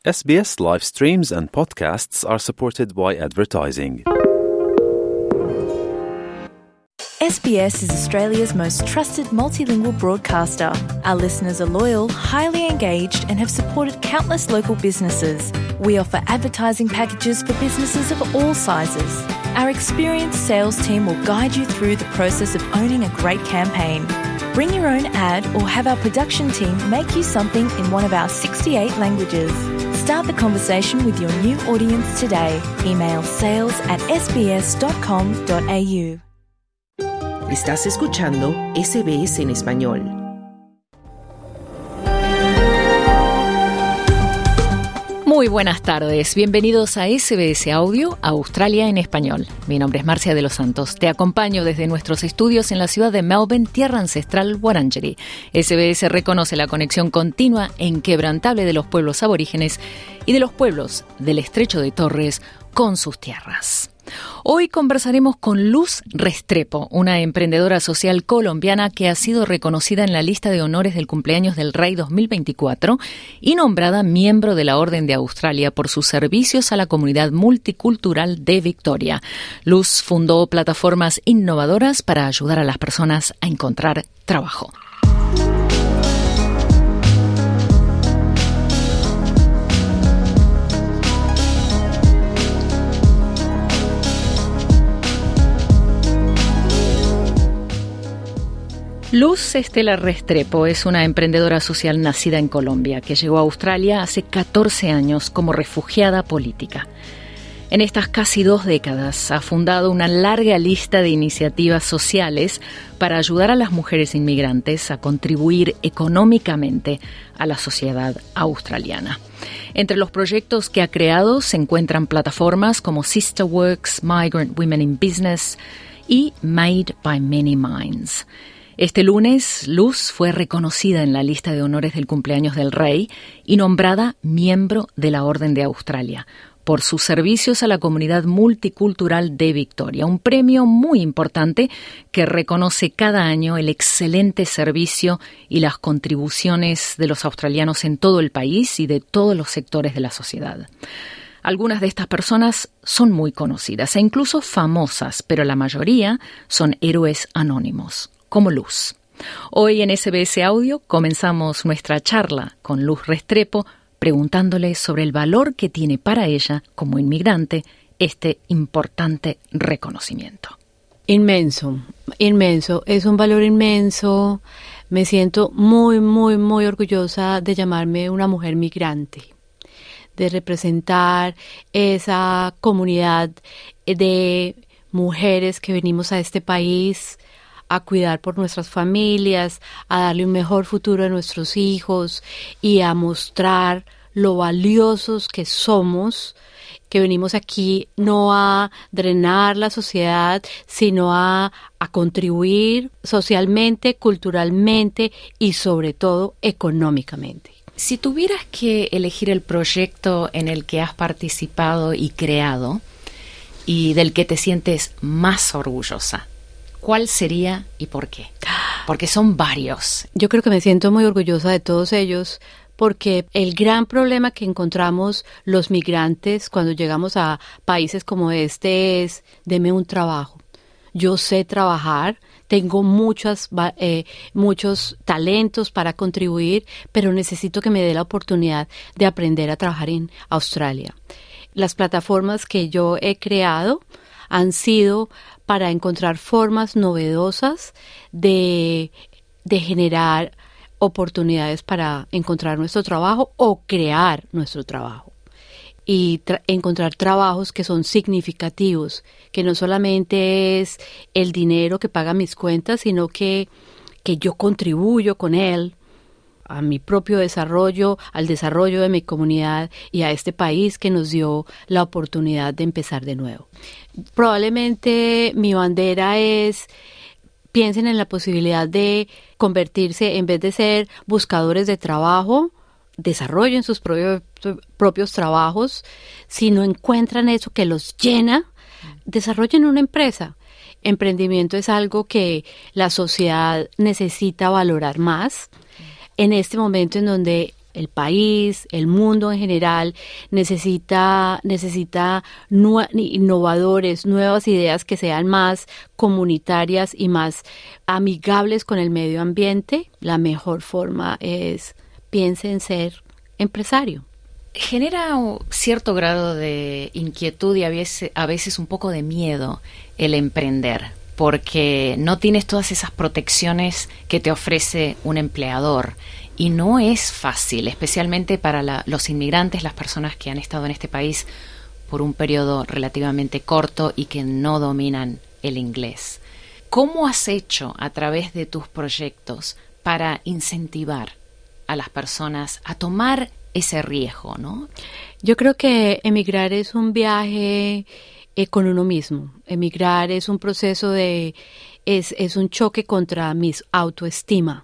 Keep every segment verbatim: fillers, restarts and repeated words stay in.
S B S live streams and podcasts are supported by advertising. S B S is Australia's most trusted multilingual broadcaster. Our listeners are loyal, highly engaged, and have supported countless local businesses. We offer advertising packages for businesses of all sizes. Our experienced sales team will guide you through the process of owning a great campaign. Bring your own ad or have our production team make you something in one of our sixty-eight languages. Start the conversation with your new audience today. Email sales at s b s dot com dot a u. Estás escuchando S B S en español. Muy buenas tardes, bienvenidos a S B S Audio, Australia en español. Mi nombre es Marcia de los Santos, te acompaño desde nuestros estudios en la ciudad de Melbourne, tierra ancestral Wurundjeri. S B S reconoce la conexión continua e inquebrantable de los pueblos aborígenes y de los pueblos del Estrecho de Torres con sus tierras. Hoy conversaremos con Luz Restrepo, una emprendedora social colombiana que ha sido reconocida en la lista de honores del cumpleaños del Rey dos mil veinticuatro y nombrada miembro de la Orden de Australia por sus servicios a la comunidad multicultural de Victoria. Luz fundó plataformas innovadoras para ayudar a las personas a encontrar trabajo. Luz Estela Restrepo es una emprendedora social nacida en Colombia que llegó a Australia hace catorce años como refugiada política. En estas casi dos décadas ha fundado una larga lista de iniciativas sociales para ayudar a las mujeres inmigrantes a contribuir económicamente a la sociedad australiana. Entre los proyectos que ha creado se encuentran plataformas como Sisterworks, Migrant Women in Business y Made by Many Minds. Este lunes, Luz fue reconocida en la lista de honores del cumpleaños del Rey y nombrada miembro de la Orden de Australia por sus servicios a la comunidad multicultural de Victoria, un premio muy importante que reconoce cada año el excelente servicio y las contribuciones de los australianos en todo el país y de todos los sectores de la sociedad. Algunas de estas personas son muy conocidas e incluso famosas, pero la mayoría son héroes anónimos, como Luz. Hoy en S B S Audio comenzamos nuestra charla con Luz Restrepo preguntándole sobre el valor que tiene para ella, como inmigrante, este importante reconocimiento. Inmenso, inmenso. Es un valor inmenso. Me siento muy, muy, muy orgullosa de llamarme una mujer migrante, de representar esa comunidad de mujeres que venimos a este país a cuidar por nuestras familias, a darle un mejor futuro a nuestros hijos y a mostrar lo valiosos que somos, que venimos aquí no a drenar la sociedad, sino a, a contribuir socialmente, culturalmente y sobre todo económicamente. Si tuvieras que elegir el proyecto en el que has participado y creado y del que te sientes más orgullosa, ¿cuál sería y por qué? Porque son varios. Yo creo que me siento muy orgullosa de todos ellos porque el gran problema que encontramos los migrantes cuando llegamos a países como este es: deme un trabajo. Yo sé trabajar, tengo muchas, eh, muchos talentos para contribuir, pero necesito que me dé la oportunidad de aprender a trabajar en Australia. Las plataformas que yo he creado han sido para encontrar formas novedosas de, de generar oportunidades para encontrar nuestro trabajo o crear nuestro trabajo. Y tra- encontrar trabajos que son significativos, que no solamente es el dinero que paga mis cuentas, sino que, que yo contribuyo con él a mi propio desarrollo, al desarrollo de mi comunidad y a este país que nos dio la oportunidad de empezar de nuevo. Probablemente mi bandera es: piensen en la posibilidad de convertirse, en vez de ser buscadores de trabajo, desarrollen sus propios, propios trabajos. Si no encuentran eso que los llena, desarrollen una empresa. Emprendimiento es algo que la sociedad necesita valorar más. En este momento en donde el país, el mundo en general necesita, necesita nue- innovadores, nuevas ideas que sean más comunitarias y más amigables con el medio ambiente. La mejor forma es piense en ser empresario. Genera un cierto grado de inquietud y a veces, a veces un poco de miedo el emprender, porque no tienes todas esas protecciones que te ofrece un empleador. Y no es fácil, especialmente para la, los inmigrantes, las personas que han estado en este país por un periodo relativamente corto y que no dominan el inglés. ¿Cómo has hecho a través de tus proyectos para incentivar a las personas a tomar ese riesgo, ¿no? Yo creo que emigrar es un viaje eh, con uno mismo. Emigrar es un proceso de, es, es un choque contra mi autoestima,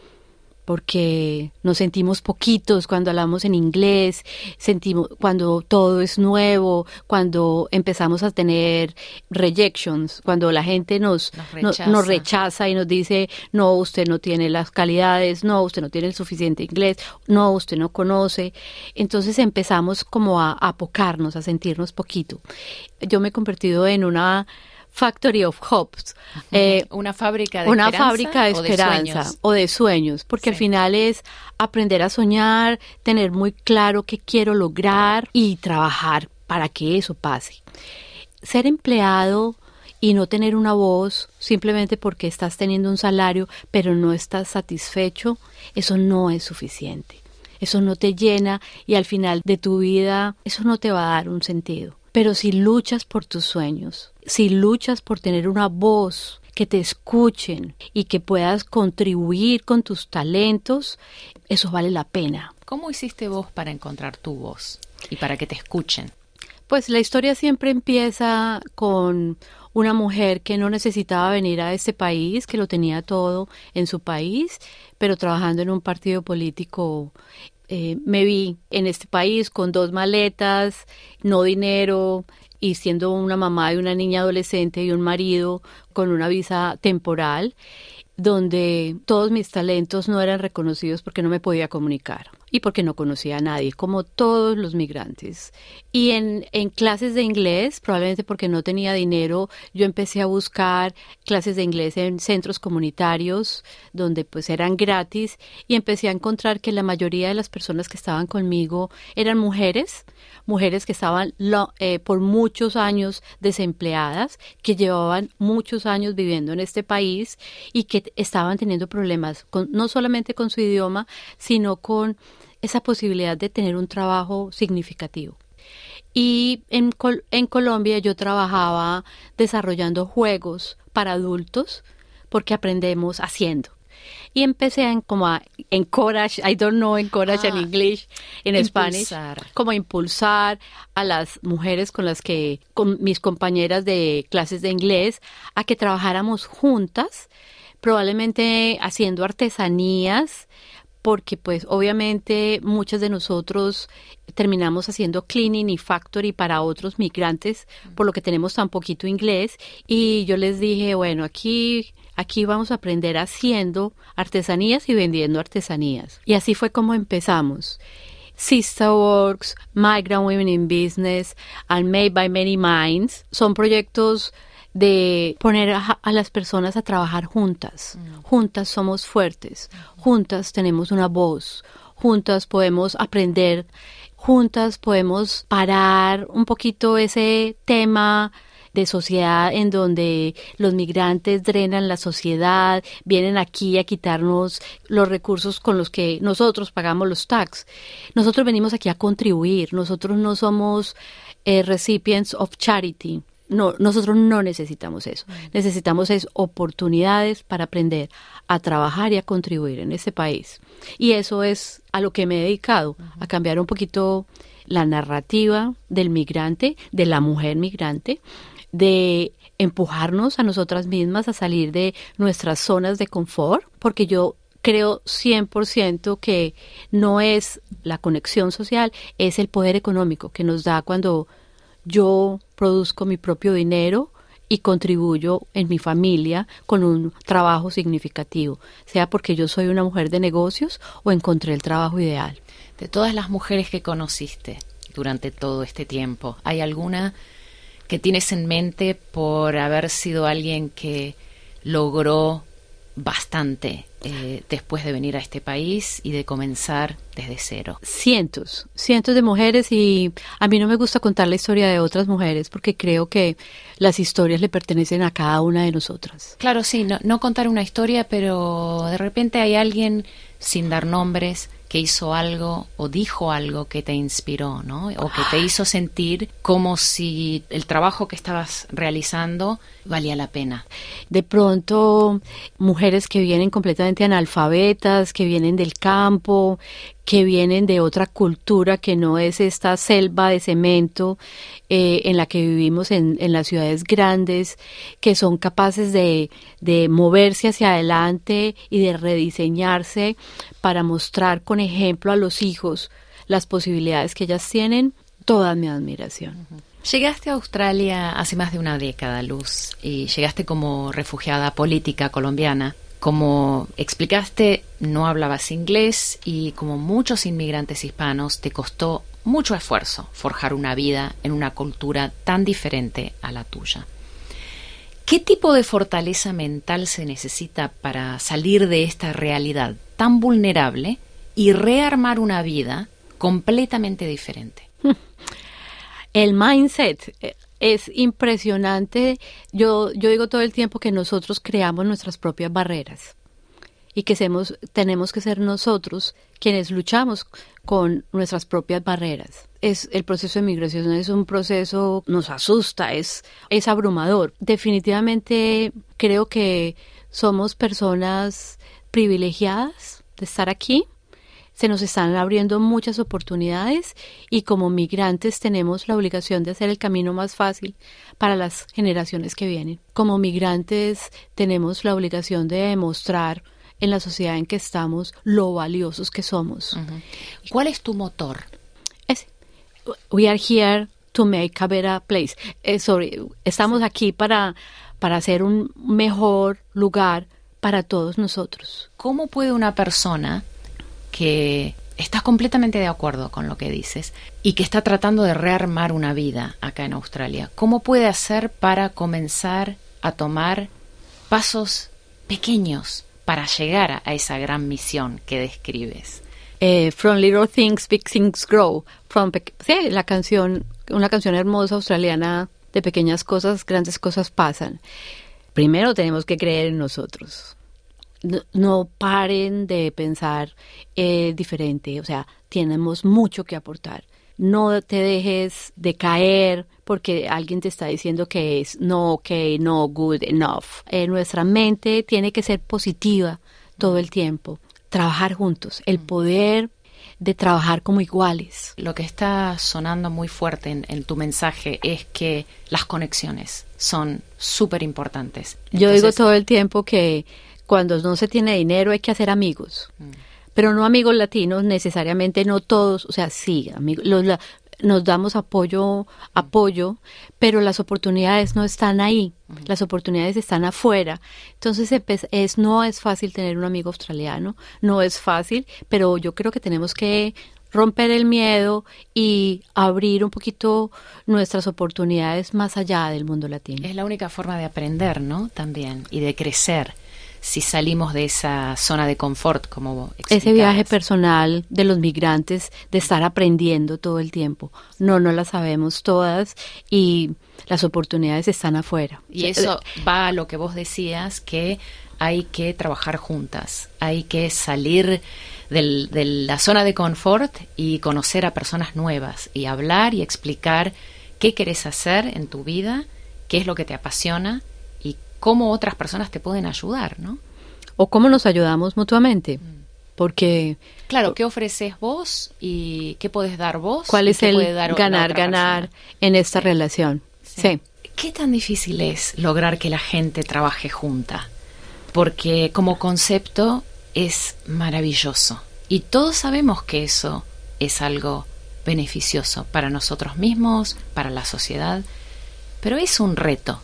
porque nos sentimos poquitos cuando hablamos en inglés, sentimos cuando todo es nuevo, cuando empezamos a tener rejections, cuando la gente nos, nos, rechaza. No, nos rechaza y nos dice, no, usted no tiene las calidades, no, usted no tiene el suficiente inglés, no, usted no conoce. Entonces empezamos como a, a apocarnos, a sentirnos poquito. Yo me he convertido en una Factory of Hopes. Eh, una fábrica de una esperanza. Una fábrica de esperanza o de sueños, o de sueños porque sí. Al final es aprender a soñar, tener muy claro qué quiero lograr y trabajar para que eso pase. Ser empleado y no tener una voz simplemente porque estás teniendo un salario pero no estás satisfecho, eso no es suficiente. Eso no te llena y al final de tu vida eso no te va a dar un sentido. Pero si luchas por tus sueños, si luchas por tener una voz que te escuchen y que puedas contribuir con tus talentos, eso vale la pena. ¿Cómo hiciste vos para encontrar tu voz y para que te escuchen? Pues la historia siempre empieza con una mujer que no necesitaba venir a este país, que lo tenía todo en su país, pero trabajando en un partido político. Eh, me vi en este país con dos maletas, no dinero y siendo una mamá de una niña adolescente y un marido con una visa temporal, donde todos mis talentos no eran reconocidos porque no me podía comunicar y porque no conocía a nadie, como todos los migrantes. Y en, en clases de inglés, probablemente porque no tenía dinero, yo empecé a buscar clases de inglés en centros comunitarios, donde pues eran gratis, y empecé a encontrar que la mayoría de las personas que estaban conmigo eran mujeres, mujeres que estaban lo, eh, por muchos años desempleadas, que llevaban muchos años viviendo en este país y que estaban teniendo problemas, con, no solamente con su idioma, sino con esa posibilidad de tener un trabajo significativo. Y en, Col- en Colombia yo trabajaba desarrollando juegos para adultos porque aprendemos haciendo. Y empecé a, como a encourage, I don't know encourage ah, en English, en Spanish, como a impulsar a las mujeres con las que, con mis compañeras de clases de inglés, a que trabajáramos juntas, probablemente haciendo artesanías, porque pues obviamente muchas de nosotros terminamos haciendo cleaning y factory para otros migrantes, por lo que tenemos tan poquito inglés, y yo les dije, bueno, aquí, aquí vamos a aprender haciendo artesanías y vendiendo artesanías. Y así fue como empezamos. Sisterworks, Migrant Women in Business, and Made by Many Minds son proyectos de poner a, a las personas a trabajar juntas. Mm. Juntas somos fuertes, mm. juntas tenemos una voz, juntas podemos aprender, juntas podemos parar un poquito ese tema de sociedad en donde los migrantes drenan la sociedad, vienen aquí a quitarnos los recursos con los que nosotros pagamos los tax. Nosotros venimos aquí a contribuir, nosotros no somos eh, recipients of charity. No, nosotros no necesitamos eso. Necesitamos es oportunidades para aprender a trabajar y a contribuir en este país. Y eso es a lo que me he dedicado, uh-huh. a cambiar un poquito la narrativa del migrante, de la mujer migrante, de empujarnos a nosotras mismas a salir de nuestras zonas de confort, porque yo creo cien por ciento que no es la conexión social, es el poder económico que nos da cuando yo produzco mi propio dinero y contribuyo en mi familia con un trabajo significativo, sea porque yo soy una mujer de negocios o encontré el trabajo ideal. De todas las mujeres que conociste durante todo este tiempo, ¿hay alguna que tienes en mente por haber sido alguien que logró bastante eh, después de venir a este país y de comenzar desde cero? Cientos, cientos de mujeres, y a mí no me gusta contar la historia de otras mujeres porque creo que las historias le pertenecen a cada una de nosotras. Claro, sí, no, no contar una historia, pero de repente hay alguien, sin dar nombres, que hizo algo o dijo algo que te inspiró, ¿no? O que te hizo sentir como si el trabajo que estabas realizando valía la pena. De pronto, mujeres que vienen completamente analfabetas, que vienen del campo, que vienen de otra cultura que no es esta selva de cemento eh, en la que vivimos en, en las ciudades grandes, que son capaces de, de moverse hacia adelante y de rediseñarse para mostrar con ejemplo a los hijos las posibilidades que ellas tienen. Toda mi admiración. Uh-huh. Llegaste a Australia hace más de una década, Luz, y llegaste como refugiada política colombiana. Como explicaste, no hablabas inglés y, como muchos inmigrantes hispanos, te costó mucho esfuerzo forjar una vida en una cultura tan diferente a la tuya. ¿Qué tipo de fortaleza mental se necesita para salir de esta realidad tan vulnerable y rearmar una vida completamente diferente? El mindset es impresionante. Yo, yo digo todo el tiempo que nosotros creamos nuestras propias barreras y que semos, tenemos que ser nosotros quienes luchamos con nuestras propias barreras. Es, el proceso de migración es un proceso, nos asusta, es, es abrumador. Definitivamente creo que somos personas privilegiadas de estar aquí. Se nos están abriendo muchas oportunidades y como migrantes tenemos la obligación de hacer el camino más fácil para las generaciones que vienen. Como migrantes tenemos la obligación de demostrar en la sociedad en que estamos lo valiosos que somos. Uh-huh. ¿Cuál es tu motor? Es, we are here to make a better place. Eh, sorry, estamos aquí para, para hacer un mejor lugar para todos nosotros. ¿Cómo puede una persona que está completamente de acuerdo con lo que dices y que está tratando de rearmar una vida acá en Australia, cómo puede hacer para comenzar a tomar pasos pequeños para llegar a esa gran misión que describes? Eh, from little things, big things grow. From pe- sí, la canción, una canción hermosa australiana, de pequeñas cosas, grandes cosas pasan. Primero tenemos que creer en nosotros. No, no paren de pensar eh, diferente, o sea, tenemos mucho que aportar. No te dejes de caer porque alguien te está diciendo que es no okay, no good enough. Eh, nuestra mente tiene que ser positiva todo el tiempo. Trabajar juntos, el poder de trabajar como iguales. Lo que está sonando muy fuerte en, en tu mensaje es que las conexiones son súper importantes. Yo digo todo el tiempo que cuando no se tiene dinero hay que hacer amigos, mm. pero no amigos latinos necesariamente, no todos, o sea, sí, amigos, los, la, nos damos apoyo, apoyo, pero las oportunidades no están ahí, mm. las oportunidades están afuera. Entonces es, no es fácil tener un amigo australiano, no es fácil, pero yo creo que tenemos que romper el miedo y abrir un poquito nuestras oportunidades más allá del mundo latino. Es la única forma de aprender, ¿no? También, y de crecer. Si salimos de esa zona de confort, como explicabas. Ese viaje personal de los migrantes, de estar aprendiendo todo el tiempo. No, no las sabemos todas y las oportunidades están afuera. Y eso va a lo que vos decías, que hay que trabajar juntas, hay que salir del, de la zona de confort y conocer a personas nuevas y hablar y explicar qué querés hacer en tu vida, qué es lo que te apasiona, cómo otras personas te pueden ayudar, ¿no? O cómo nos ayudamos mutuamente, porque... Claro, ¿qué ofreces vos y qué podés dar vos? ¿Cuál es el ganar, ganar persona? En esta sí. relación? Sí. sí. ¿Qué tan difícil es lograr que la gente trabaje junta? Porque como concepto es maravilloso. Y todos sabemos que eso es algo beneficioso para nosotros mismos, para la sociedad, pero es un reto.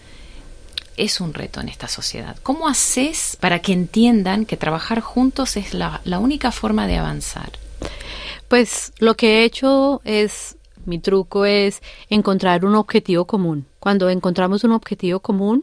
Es un reto en esta sociedad. ¿Cómo haces para que entiendan que trabajar juntos es la, la única forma de avanzar? Pues lo que he hecho es, mi truco es encontrar un objetivo común. Cuando encontramos un objetivo común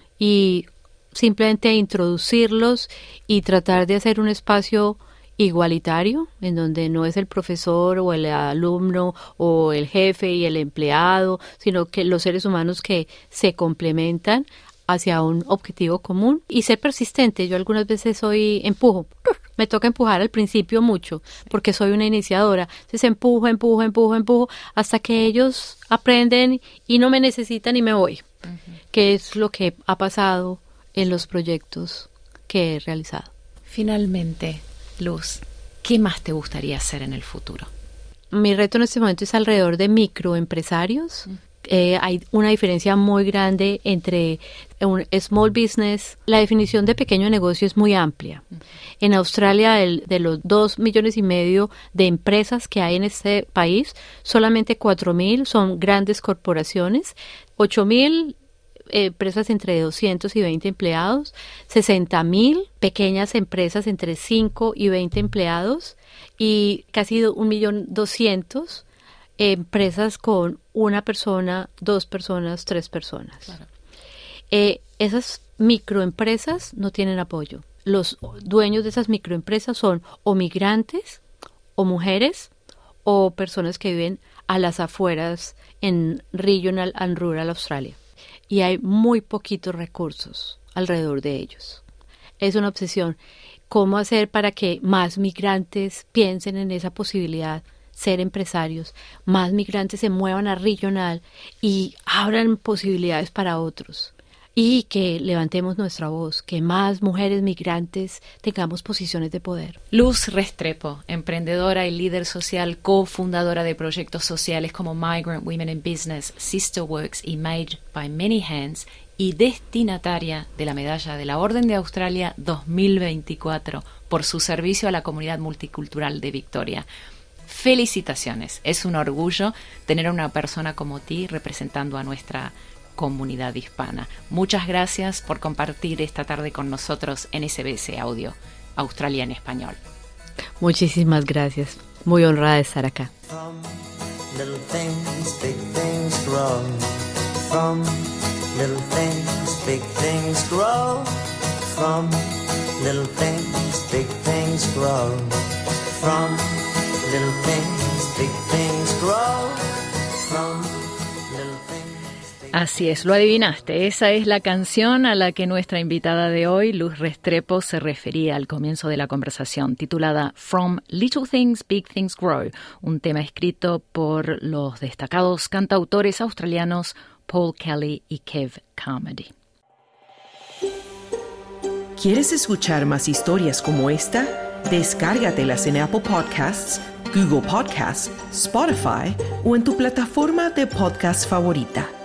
y simplemente introducirlos y tratar de hacer un espacio igualitario, en donde no es el profesor o el alumno o el jefe y el empleado, sino que los seres humanos que se complementan hacia un objetivo común y ser persistente. Yo algunas veces soy empujo, me toca empujar al principio mucho porque soy una iniciadora, entonces empujo, empujo, empujo, empujo hasta que ellos aprenden y no me necesitan y me voy, uh-huh. que es lo que ha pasado en los proyectos que he realizado. Finalmente, Luz, ¿qué más te gustaría hacer en el futuro? Mi reto en este momento es alrededor de microempresarios. Uh-huh. Eh, hay una diferencia muy grande entre un small business. La definición de pequeño negocio es muy amplia. Uh-huh. En Australia, el, de los dos millones y medio de empresas que hay en este país, solamente cuatro mil son grandes corporaciones, ocho mil empresas entre doscientos y veinte empleados, sesenta mil pequeñas empresas entre cinco y veinte empleados y casi un millón doscientos empresas con una persona, dos personas, tres personas. Claro. Eh, esas microempresas no tienen apoyo. Los dueños de esas microempresas son o migrantes, o mujeres, o personas que viven a las afueras en Regional and Rural Australia. Y hay muy poquitos recursos alrededor de ellos. Es una obsesión. ¿Cómo hacer para que más migrantes piensen en esa posibilidad, ser empresarios, más migrantes se muevan a regional y abran posibilidades para otros? Y que levantemos nuestra voz, que más mujeres migrantes tengamos posiciones de poder. Luz Restrepo, emprendedora y líder social, cofundadora de proyectos sociales como Migrant Women in Business, Sisterworks y Made by Many Hands, y destinataria de la medalla de la Orden de Australia dos mil veinticuatro por su servicio a la comunidad multicultural de Victoria. Felicitaciones, es un orgullo tener a una persona como ti representando a nuestra comunidad hispana. Muchas gracias por compartir esta tarde con nosotros en S B S Audio, Australia en Español. Muchísimas gracias. Muy honrada de estar acá. From little things, big things grow. From little things, big things grow. From little things, big things grow. From little things, big things grow. From little things. Así es, lo adivinaste. Esa es la canción a la que nuestra invitada de hoy, Luz Restrepo, se refería al comienzo de la conversación, titulada From Little Things, Big Things Grow, un tema escrito por los destacados cantautores australianos Paul Kelly y Kev Carmody. ¿Quieres escuchar más historias como esta? Descárgatelas en Apple Podcasts, Google Podcasts, Spotify o en tu plataforma de podcast favorita.